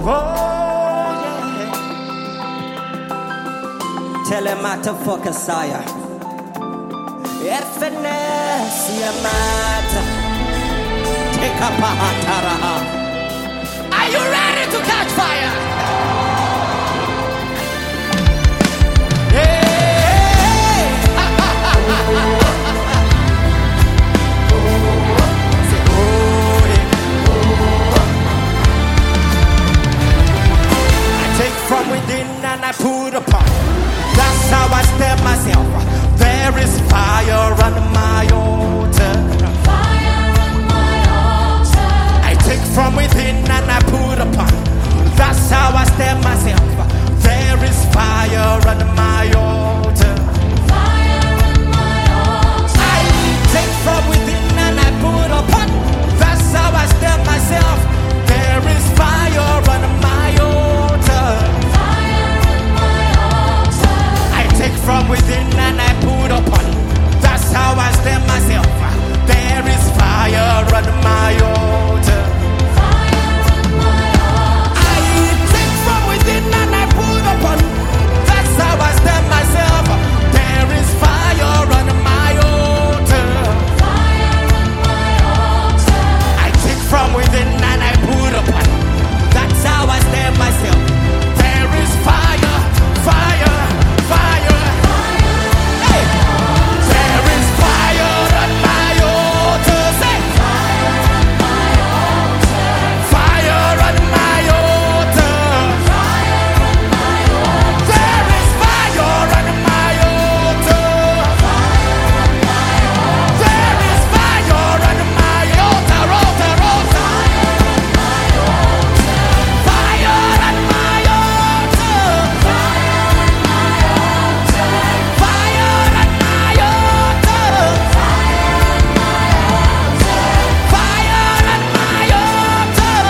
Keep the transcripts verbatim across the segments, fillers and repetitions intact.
Oh, yeah. Tell him not to fuck a sire. Finesse, matter. Take up a hatara. Are you ready to catch fire? Hey! I take from within and I put upon. That's how I step myself. There is fire on my altar. Fire on my altar. I take from within and I put upon. That's how I step myself. There is fire on my altar. Fire on my altar. I take from within and I put upon. That's how I step myself. There is fire on my altar. Fire on my altar. I take from within and I put upon. That's how I step myself. There is fire on my altar. Fire on my altar. I take from within and I put upon. That's how I step myself. There is fire on my altar. Fire on my altar. I take from within and I put upon. That's how I step myself. There is fire, fire, fire. Hey. There is fire on my altar. Say. Fire on my altar. Fire on my altar. Fire on my altar. There is fire on my altar. Fire on my altar. There is fire on my altar. Altar, altar. Fire on my altar. Fire on my altar. Fire on my altar. Fire on my altar.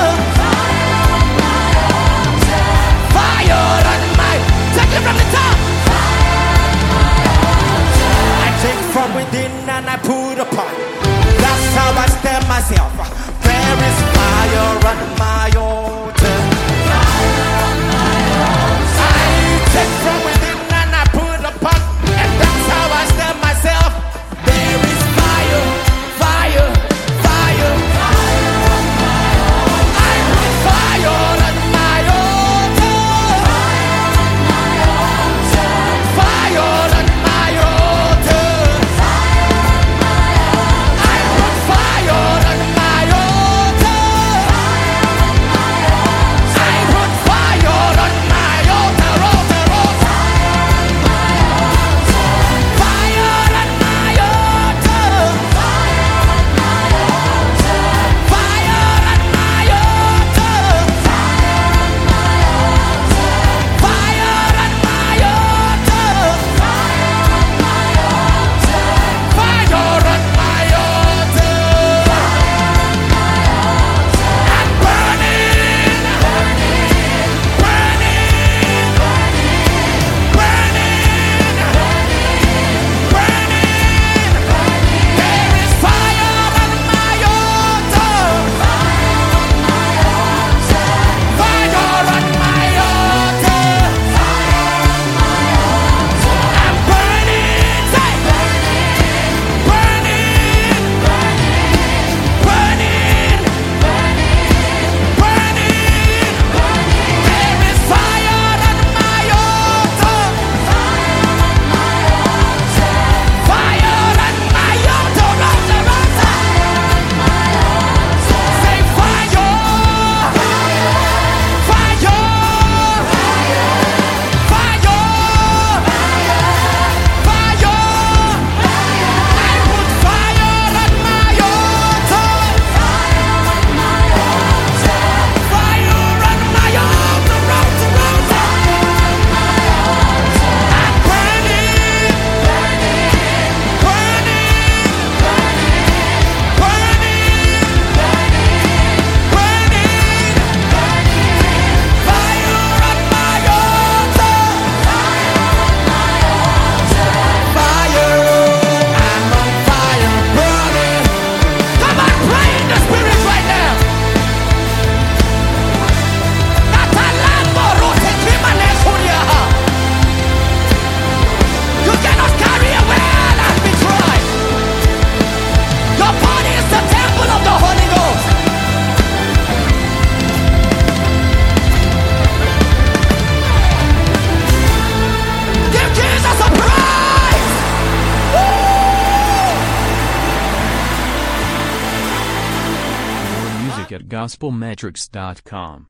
Fire on my altar. Fire on my. Take it from the top. I take from within and I put upon. That's how I step myself. There is fire on my altar. I take from within and I put upon. And that's how I step myself. There is fire, fire, fire. I put fire on my altar. Fire on my altar. I put fire on my gospel metrics dot com.